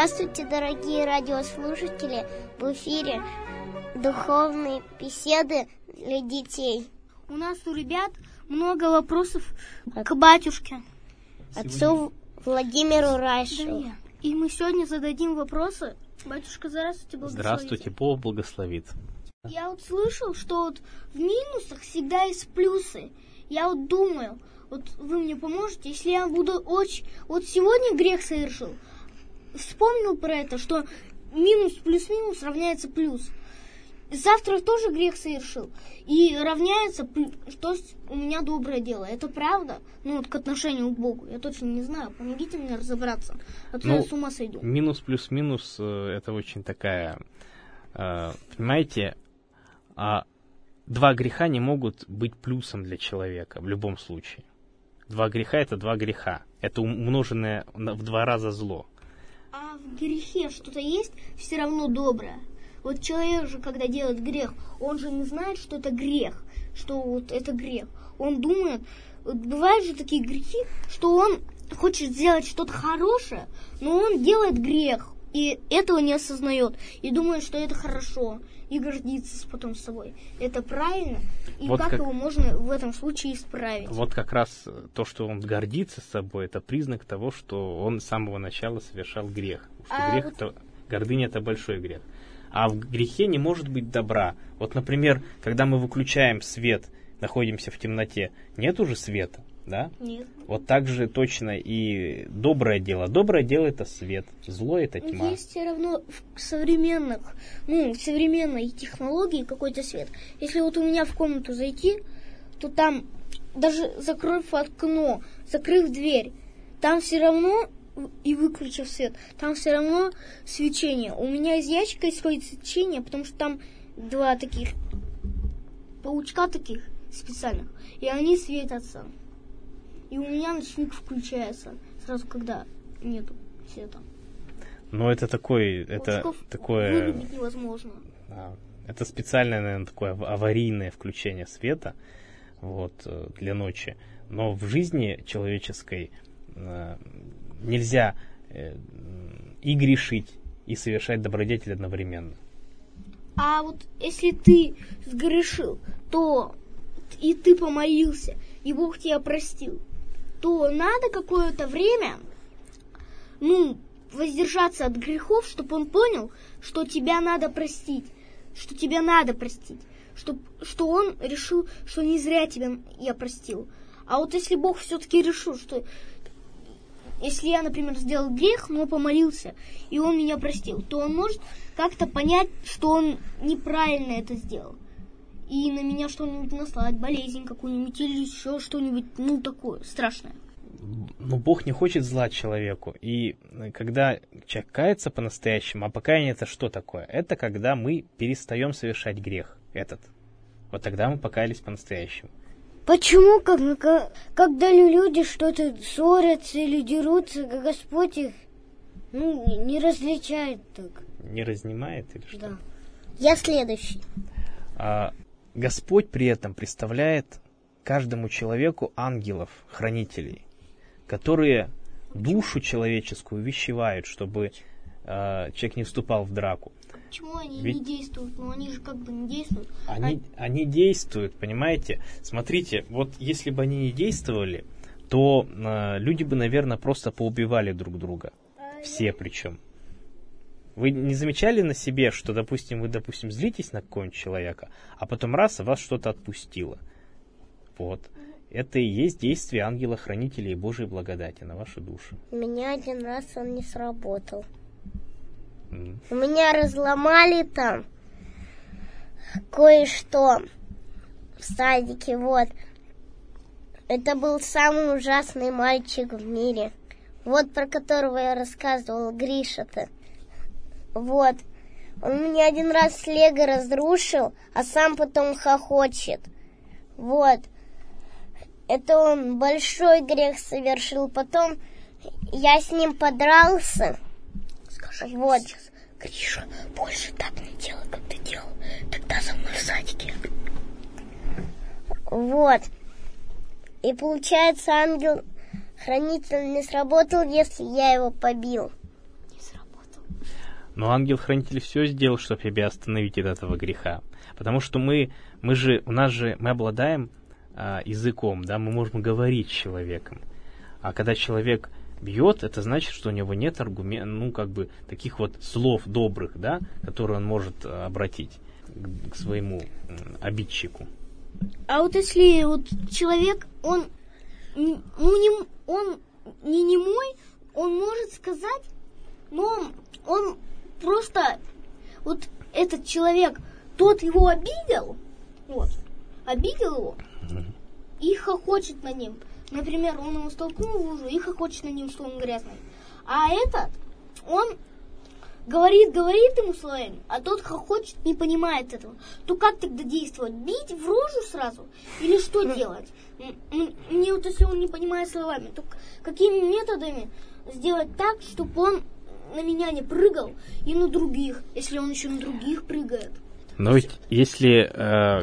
Здравствуйте, дорогие радиослушатели! В эфире духовные беседы для детей. У нас у ребят много вопросов к батюшке, отцу Владимиру Райшеву. Да, и мы сегодня зададим вопросы. Батюшка, здравствуйте, благословите. Здравствуйте, Бог благословит. Я вот слышал, что вот в минусах всегда есть плюсы. Я вот думаю, вот вы мне поможете, если я буду Вот сегодня грех совершил, вспомнил про это, что минус плюс минус равняется плюс. Завтра тоже грех совершил, и равняется, что у меня доброе дело. Это правда? Ну вот к отношению к Богу. Я точно не знаю. Помогите мне разобраться, а то я с ума сойду. Минус плюс минус это очень такая, понимаете, два греха не могут быть плюсом для человека в любом случае. Два греха это два греха. Это умноженное в 2 раза зло. А в грехе что-то есть все равно доброе? Вот человек же, когда делает грех, он же не знает, что это грех, что вот это грех. Он думает, вот бывают же такие грехи, что он хочет сделать что-то хорошее, но он делает грех, и этого не осознает, и думает, что это хорошо, и гордится потом собой. Это правильно? И вот как его можно в этом случае исправить? Вот как раз то, что он гордится собой, это признак того, что он с самого начала совершал грех. Потому что гордыня это большой грех. А в грехе не может быть добра. Вот, например, когда мы выключаем свет, находимся в темноте, нет уже света, да? Нет. Вот так же точно и доброе дело. Доброе дело это свет, зло это тьма. Но есть все равно в современной технологии какой-то свет. Если вот у меня в комнату зайти, то там, даже закрыв окно, закрыв дверь, там все равно, и выключив свет, там все равно свечение. У меня из ящика исходит свечение, потому что там 2 таких паучка таких специальных, и они светятся. И у меня ночник включается сразу, когда нету света. Но это такое... Выгнать невозможно. Это специальное, наверное, такое аварийное включение света для ночи. Но в жизни человеческой нельзя и грешить, и совершать добродетель одновременно. А вот если ты сгрешил, то и ты помолился, и Бог тебя простил, то надо какое-то время, воздержаться от грехов, чтобы он понял, что тебя надо простить, что он решил, что не зря тебя я простил. А вот если Бог все-таки решил, что если я, например, сделал грех, но помолился, и он меня простил, то он может как-то понять, что он неправильно это сделал. И на меня что-нибудь наслать, болезнь какую-нибудь или еще что-нибудь, такое страшное. Но Бог не хочет зла человеку. И когда человек кается по-настоящему, а покаяние это что такое? Это когда мы перестаем совершать грех этот. Вот тогда мы покаялись по-настоящему. Почему, когда люди что-то ссорятся или дерутся, Господь их не различает так? Не разнимает или что? Да. Я следующий. Господь при этом представляет каждому человеку ангелов, хранителей, которые душу человеческую увещевают, чтобы человек не вступал в драку. Почему они не действуют? Они же как бы не действуют. Они действуют, понимаете? Смотрите, вот если бы они не действовали, то люди бы, наверное, просто поубивали друг друга. Все причем. Вы не замечали на себе, что, допустим, вы злитесь на какого-нибудь человека, а потом раз, вас что-то отпустило. Вот. Это и есть действие ангела-хранителя и Божьей благодати на вашу душу. У меня один раз он не сработал. У меня разломали там кое-что в садике, Это был самый ужасный мальчик в мире. Про которого я рассказывала, Гриша-то. Он меня один раз лего разрушил, а сам потом хохочет. Это он большой грех совершил. Потом я с ним подрался. Скажи ему сейчас: Гриша, больше так не делай, как ты делал тогда со мной в садике. И получается, ангел-хранитель не сработал, если я его побил. Не сработал. Но ангел-хранитель все сделал, чтобы тебя остановить от этого греха. Потому что мы обладаем языком, да, мы можем говорить с человеком. А когда человек бьет, это значит, что у него нет аргументов, таких вот слов добрых, да, которые он может обратить к своему обидчику. А вот если вот человек, он не немой, он может сказать, но он просто, вот этот человек, тот его обидел его, и хохочет над ним. Например, он его столкнул в лужу и хохочет над ним, что он грязный. А этот, он говорит ему словами, а тот хохочет, не понимает этого. То как тогда действовать? Бить в рожу сразу? Или что делать? Мне вот если он не понимает словами, то какими методами сделать так, чтобы он на меня не прыгал и на других, если он еще на других прыгает? Но ведь если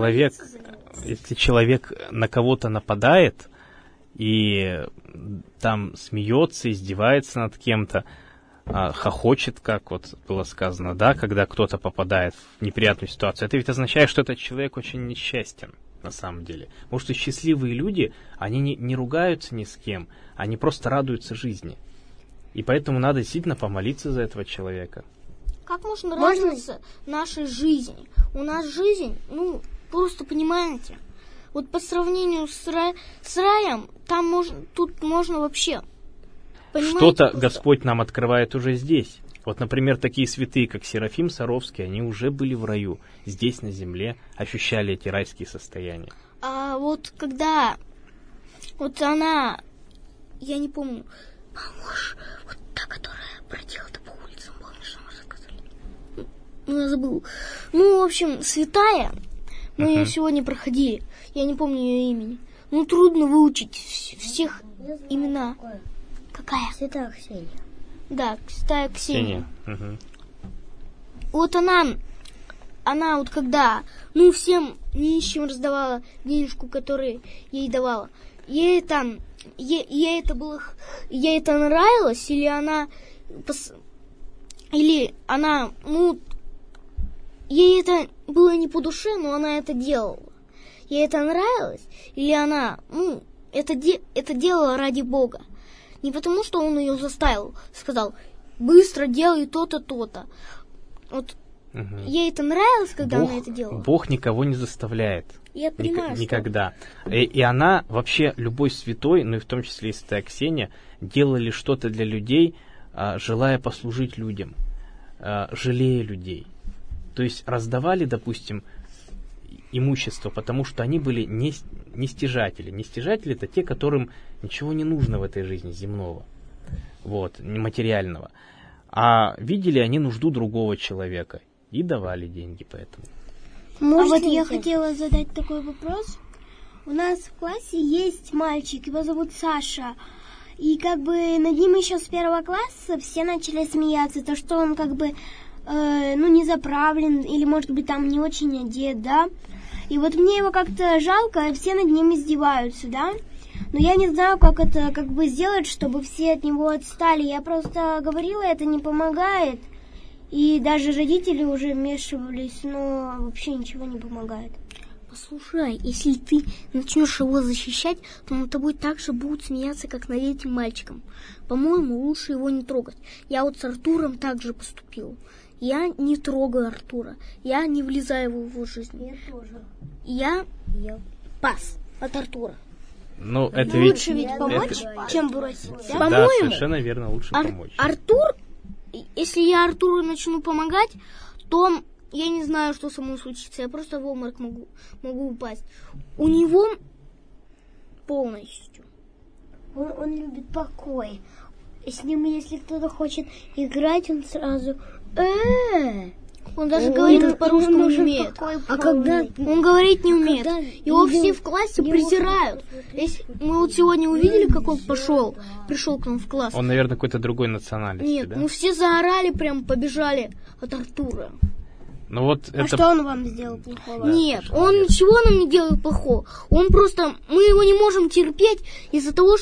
человек на кого-то нападает и там смеется, издевается над кем-то, хохочет, как вот было сказано, да, когда кто-то попадает в неприятную ситуацию, это ведь означает, что этот человек очень несчастен, на самом деле. Потому что счастливые люди, они не ругаются ни с кем, они просто радуются жизни. И поэтому надо действительно помолиться за этого человека. Как можно радоваться нашей жизни? У нас жизнь, просто понимаете, вот по сравнению с раем, тут можно вообще... Что-то Господь нам открывает уже здесь. Вот, например, такие святые, как Серафим Саровский, они уже были в раю, здесь, на земле, ощущали эти райские состояния. А вот когда... Вот она... Я не помню. Помощь. Вот та, которая бродила-то по улицам, помнишь, что мы сказали? Я забыл. В общем, святая. Мы ее сегодня проходили. Я не помню ее имени. Трудно выучить всех имена. Какая? Святая Ксения. Да, святая Ксения. Угу. Вот она вот когда, всем нищим раздавала денежку, которую ей давала. Ей это нравилось, или она, ей это было не по душе, но она это делала. Ей это нравилось, или она, это делала ради Бога. Не потому, что он ее заставил, сказал, быстро делай то-то, то-то. Вот ей это нравилось, когда она это делала. Бог никого не заставляет. Я понимаю, никогда. И она, вообще, любой святой, и в том числе и святая Ксения, делали что-то для людей, желая послужить людям, жалея людей. То есть раздавали, допустим, имущество, потому что они были не стяжатели. Не стяжатели — это те, которым ничего не нужно в этой жизни земного, нематериального. А видели они нужду другого человека и давали деньги поэтому. Я хотела задать такой вопрос. У нас в классе есть мальчик, его зовут Саша. И над ним еще с 1 класса все начали смеяться, то что он не заправлен или, может быть, там не очень одет, да. И вот мне его как-то жалко, все над ним издеваются, да. Но я не знаю, как это сделать, чтобы все от него отстали. Я просто говорила, это не помогает. И даже родители уже вмешивались, но вообще ничего не помогает. Послушай, если ты начнешь его защищать, то над тобой так же будут смеяться, как над этим мальчиком. По-моему, лучше его не трогать. Я вот с Артуром так же поступила. Я не трогаю Артура. Я не влезаю в его жизнь. Я тоже. Я пас от Артура. Это лучше ведь помочь, чем бросить. Да, По-моему, совершенно верно, лучше помочь. Артур, если я Артуру начну помогать, то я не знаю, что со мной случится. Я просто в обморок могу упасть. У него полностью. Он любит покой. С ним, если кто-то хочет играть, он сразу... Он даже говорить по-русски не умеет. А когда он говорить не умеет? Его все в классе презирают. Мы вот сегодня увидели, как он пришел к нам в класс. Он, наверное, какой-то другой национальности, Нет, да? мы все заорали, прям побежали от Артура. Что он вам сделал плохого? Нет, он ничего нам не делает плохого. Он просто... Мы его не можем терпеть из-за того, что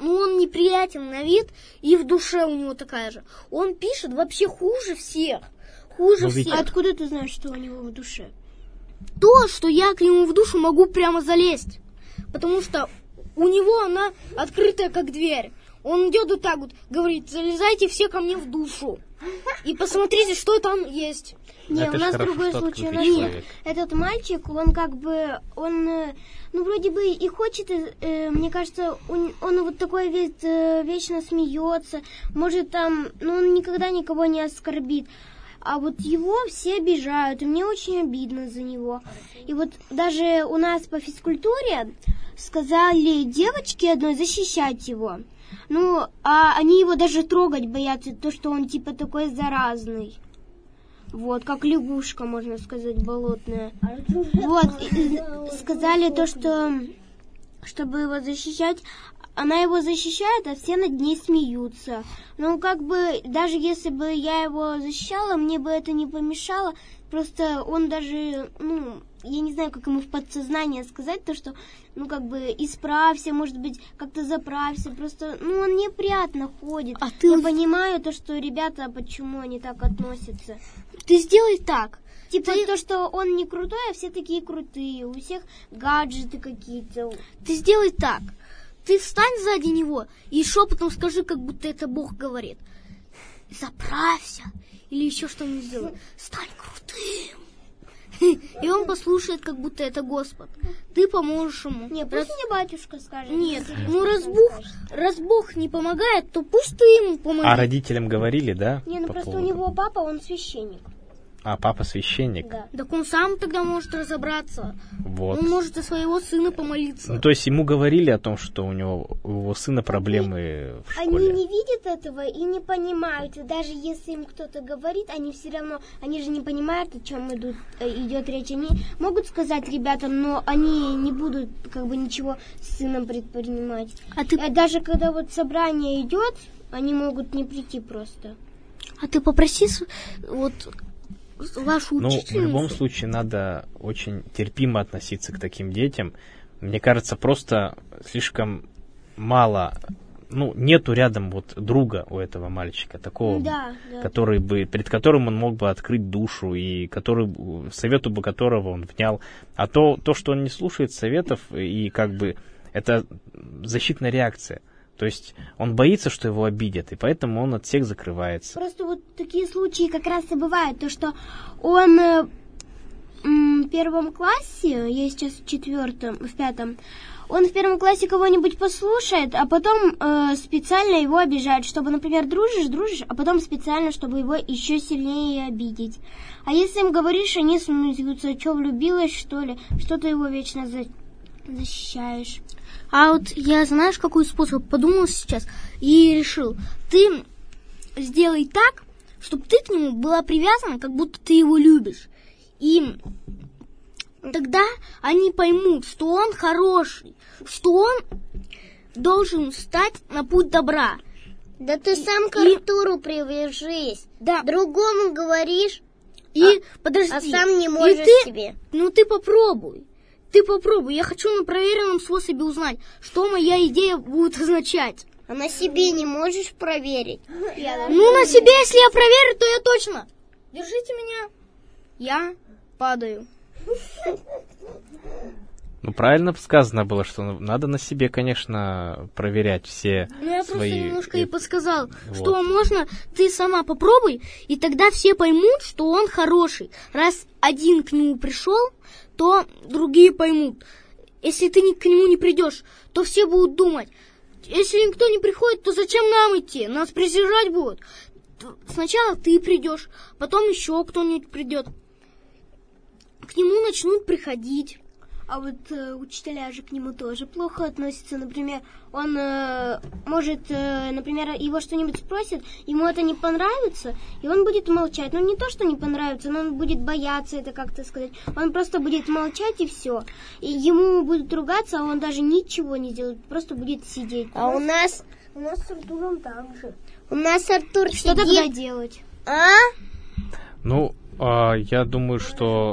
он неприятен на вид, и в душе у него такая же. Он пишет вообще хуже всех. Хуже всех. А откуда ты знаешь, что у него в душе? То, что я к нему в душу могу прямо залезть. Потому что у него она открытая, как дверь. Он идет вот так вот, говорит: залезайте все ко мне в душу. И посмотрите, что там есть. Не, у нас другой случай. Нет, этот мальчик, он как бы, он, ну, вроде бы и хочет, мне кажется, он вот такой весь вечно смеется, может там, ну, он никогда никого не оскорбит. А вот его все обижают, и мне очень обидно за него. И вот даже у нас по физкультуре сказали девочке одной защищать его. Ну, а они его даже трогать боятся, то, что он типа такой заразный. Вот, как лягушка, можно сказать, болотная. Вот, и сказали то, что, чтобы его защищать, она его защищает, а все над ней смеются. Ну, как бы, даже если бы я его защищала, мне бы это не помешало. Просто он даже, ну, я не знаю, как ему в подсознание сказать, то, что, ну, как бы, исправься, может быть, как-то заправься. Просто, ну, он неприятно ходит. А ты... Я понимаю то, что ребята, почему они так относятся. Ты сделай так. Типа то, что он не крутой, а все такие крутые. У всех гаджеты какие-то. Ты сделай так. Ты встань сзади него и шепотом скажи, как будто это Бог говорит. Заправься. Или еще что-нибудь сделай. Стань крутым. И он послушает, как будто это Господ. Ты поможешь ему. Не, пусть мне батюшка скажет. Нет, ну раз Бог не помогает, то пусть ты ему помоги. А родителям говорили, да? Не, ну просто у него папа, он священник. А папа священник? Да. Так он сам тогда может разобраться. Вот. Он может за своего сына помолиться. Ну, то есть ему говорили о том, что у его сына проблемы в школе? Они не видят этого и не понимают. И даже если им кто-то говорит, они все равно, они же не понимают, о чем идет речь. Они могут сказать ребятам, но они не будут как бы ничего с сыном предпринимать. Даже когда вот собрание идет, они могут не прийти просто. А ты попроси вот вашу учительницу. Ну, в любом случае, надо очень терпимо относиться к таким детям. Мне кажется, просто слишком мало, ну, нету рядом вот друга у этого мальчика, такого, который бы, перед которым он мог бы открыть душу, и совету бы которого он внял. А то, что он не слушает советов, и как бы это защитная реакция. То есть он боится, что его обидят, и поэтому он от всех закрывается. Просто вот такие случаи как раз и бывают. То, что он в первом классе, я сейчас в пятом, он в первом классе кого-нибудь послушает, а потом специально его обижает, чтобы, например, дружишь, а потом специально, чтобы его еще сильнее обидеть. А если им говоришь, они смеются: что, влюбилась, что ли? Что ты его вечно защищаешь? А вот я, знаешь, какой способ подумал сейчас и решил. Ты сделай так, чтобы ты к нему была привязана, как будто ты его любишь. И тогда они поймут, что он хороший, что он должен встать на путь добра. Да ты сам к Артуру привяжись. Да. Другому говоришь, подожди, а сам не можешь себе. Ну ты попробуй. Ты попробуй. Я хочу на проверенном способе узнать, что моя идея будет означать. А на себе не можешь проверить? Ну, на себе, если я проверю, то я точно. Держите меня. Я падаю. Ну, правильно сказано было, что надо на себе, конечно, проверять все свои... Ну, я просто немножко и подсказал, вот. Что можно, ты сама попробуй, и тогда все поймут, что он хороший. Раз один к нему пришел, то другие поймут. Если ты к нему не придешь, то все будут думать, если никто не приходит, то зачем нам идти? Нас презирать будут. Сначала ты придешь, потом еще кто-нибудь придет. К нему начнут приходить. А вот учителя же к нему тоже плохо относятся. Например, он может, например, его что-нибудь спросит, ему это не понравится, и он будет молчать. Ну, не то, что не понравится, но он будет бояться это как-то сказать. Он просто будет молчать, и все. И ему будут ругаться, а он даже ничего не делает, просто будет сидеть. А у нас с Артуром так же. У нас Артур что сидит... тогда делать? А? Ну, я думаю, что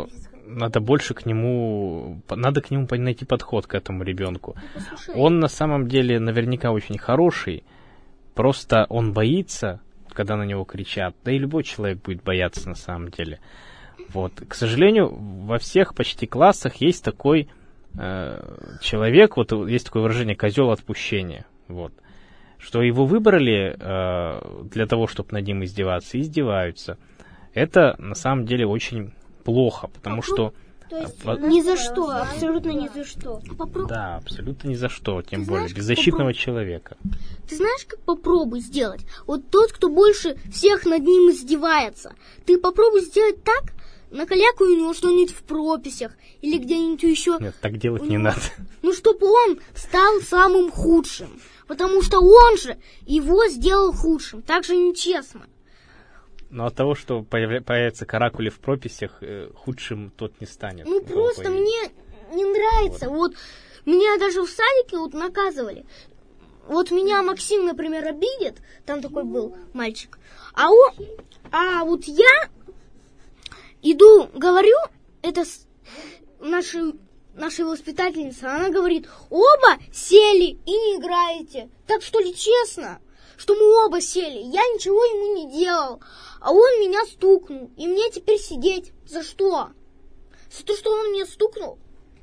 надо к нему найти подход к этому ребенку. Послушай. Он на самом деле наверняка очень хороший, просто он боится, когда на него кричат, да и любой человек будет бояться на самом деле. Вот. К сожалению, во всех почти классах есть такой человек, вот есть такое выражение «козел отпущения», вот, что его выбрали для того, чтобы над ним издеваться, и издеваются. Это на самом деле очень плохо, потому что... То есть Ни за что, абсолютно ни за что. Да, абсолютно ни за что, тем Ты более знаешь, беззащитного человека. Ты знаешь, как попробуй сделать? Вот тот, кто больше всех над ним издевается. Ты попробуй сделать так, накалякай у него что-нибудь в прописях или где-нибудь еще. Нет, так делать не надо. Ну, чтобы он стал самым худшим. Потому что он же его сделал худшим. Так же нечестно. Но от того, что появятся каракули в прописях, худшим тот не станет. Ну, просто мне не нравится. Вот меня даже в садике вот наказывали. Вот меня Максим, например, обидит. Там такой был мальчик. А вот я иду, говорю, это наша воспитательница, она говорит, оба сели и не играете. Так что ли честно, что мы оба сели? Я ничего ему не делал, а он меня стукнул. И мне теперь сидеть за что? За то, что он меня стукнул?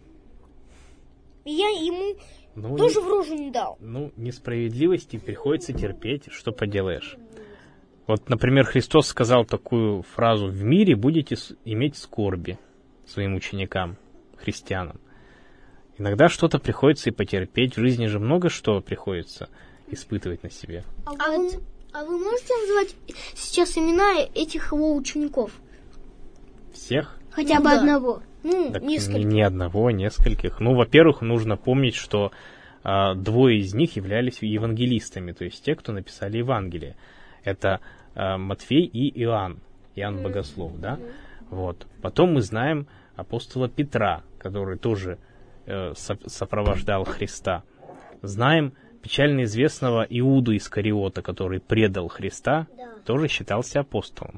И я ему тоже в рожу не дал. Ну, несправедливости приходится терпеть, что поделаешь. Вот, например, Христос сказал такую фразу: «В мире будете иметь скорби» своим ученикам, христианам. Иногда что-то приходится и потерпеть. В жизни же много что приходится испытывать на себе. А вы можете назвать сейчас имена этих его учеников? Всех? Хотя бы одного. Ну, Так несколько. не одного, нескольких. Ну, во-первых, нужно помнить, что двое из них являлись евангелистами, то есть те, кто написали Евангелие. Это Матфей и Иоанн, Иоанн Богослов, да? Вот. Потом мы знаем апостола Петра, который тоже сопровождал Христа. Знаем печально известного Иуду Искариота, который предал Христа, тоже считался апостолом.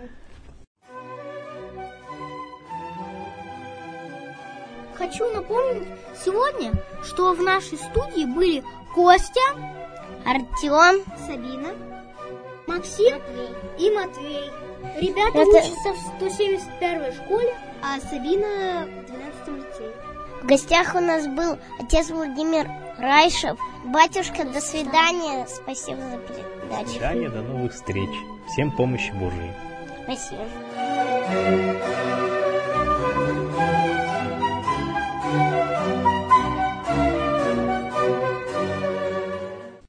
Хочу напомнить сегодня, что в нашей студии были Костя, Артем, Сабина. Максим и Матвей. Ребята Это- учатся в 171-й школе. А Сабина в 12-м лицее. в гостях у нас был отец Владимир Райшев. Батюшка, до свидания. Спасибо за До передачу. свидания, до новых встреч. Всем помощи Божией. Спасибо.